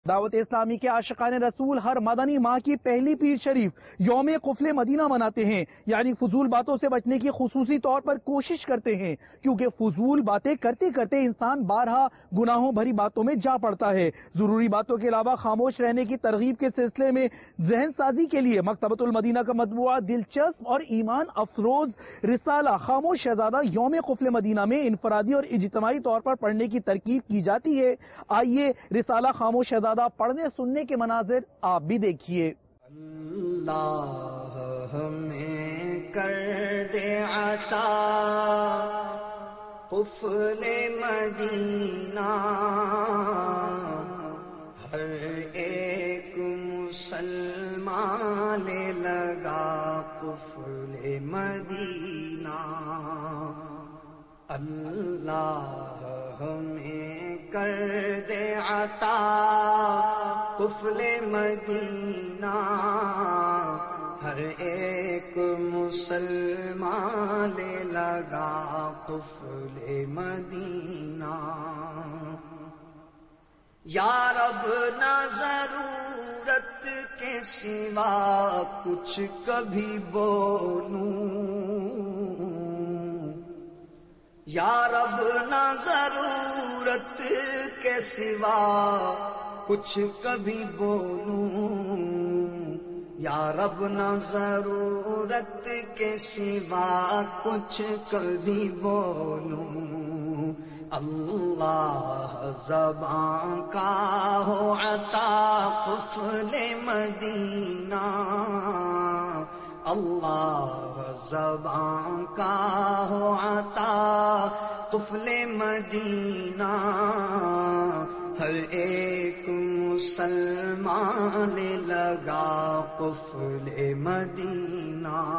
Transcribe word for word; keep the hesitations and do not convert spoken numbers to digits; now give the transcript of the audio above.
دعوت اسلامی کے عاشقان رسول ہر مدنی ماہ کی پہلی پیر شریف یوم قفل مدینہ مناتے ہیں، یعنی فضول باتوں سے بچنے کی خصوصی طور پر کوشش کرتے ہیں، کیونکہ فضول باتیں کرتے کرتے انسان بارہا گناہوں بھری باتوں میں جا پڑتا ہے۔ ضروری باتوں کے علاوہ خاموش رہنے کی ترغیب کے سلسلے میں ذہن سازی کے لیے مکتبۃ المدینہ کا مطبوعہ دلچسپ اور ایمان افروز رسالہ خاموش شہزادہ یوم قفل مدینہ میں انفرادی اور اجتماعی طور پر پڑھنے کی ترکیب کی جاتی ہے۔ آئیے رسالہ خاموش شہزادہ پڑھنے سننے کے مناظر آپ بھی دیکھیے۔ اللہ ہمیں کر دے عطا قفل مدینہ، ہر ایک مسلمان لگا قفل مدینہ۔ اللہ ہمیں کر دے عطا قفل مدینہ، ہر ایک مسلمان لگا قفل مدینہ۔ یا رب نہ ضرورت کے سوا کچھ کبھی بولوں، یا رب نہ ضرورت کے سوا کچھ کبھی بولوں، یا رب نہ ضرورت کے سوا کچھ کبھی بولوں۔ اللہ زبان کا ہو عطا قفل مدینہ، اللہ زبان کا ہو عطا قفل مدینہ، ہر ایک مسلمان لگا قفل مدینہ۔